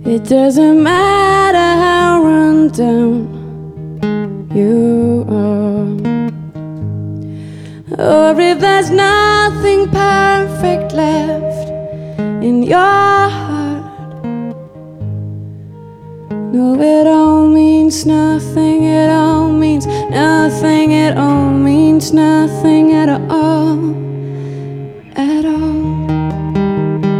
It doesn't matter how run down you are, or if there's nothing perfect left in your heart. No, it all means nothing, it all means nothing, it all means nothing at all.